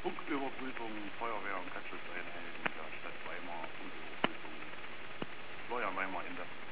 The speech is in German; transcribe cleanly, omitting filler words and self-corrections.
Funküberprüfung Feuerwehr- und Rettungseinheiten der Stadt Weimar. Funküberprüfung Florian Weimar, Ende.